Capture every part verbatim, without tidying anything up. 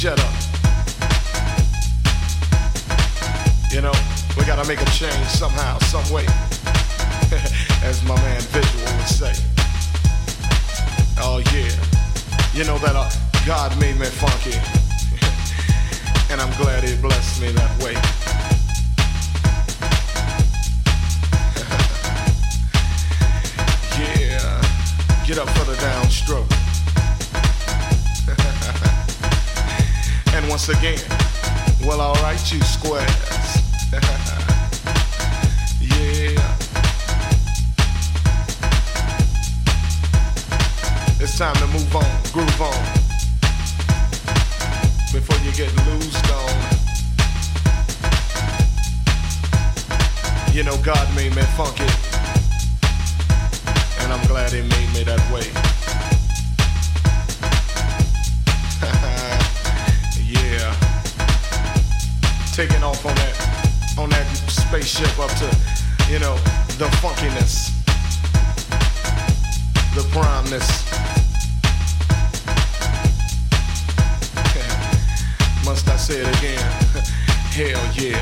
Shut up. You know, we gotta make a change somehow, some way. As my man Visual would say. Oh yeah. You know that uh, God made me funky. And I'm glad he blessed me that way. Yeah. Get up for the downstroke. And once again, well, alright, you squares. Yeah. It's time to move on, groove on. Before you get loosed on. You know God made me funky. And I'm glad he made me that way. Yeah. Taking off on that, on that spaceship up to, you know, the funkiness, the primeness. Must I say it again? Hell yeah.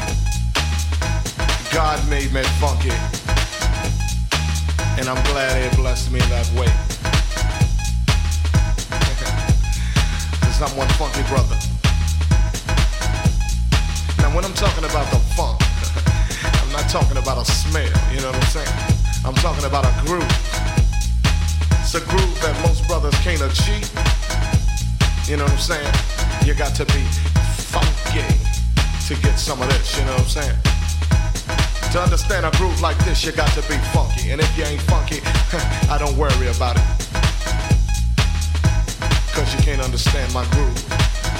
God made me funky, and I'm glad he blessed me that way. Cause I'm one funky brother. Now when I'm talking about the funk, I'm not talking about a smell, you know what I'm saying? I'm talking about a groove. It's a groove that most brothers can't achieve. You know what I'm saying? You got to be funky to get some of this, you know what I'm saying? To understand a groove like this, you got to be funky. And if you ain't funky, I don't worry about it. Cause you can't understand my groove.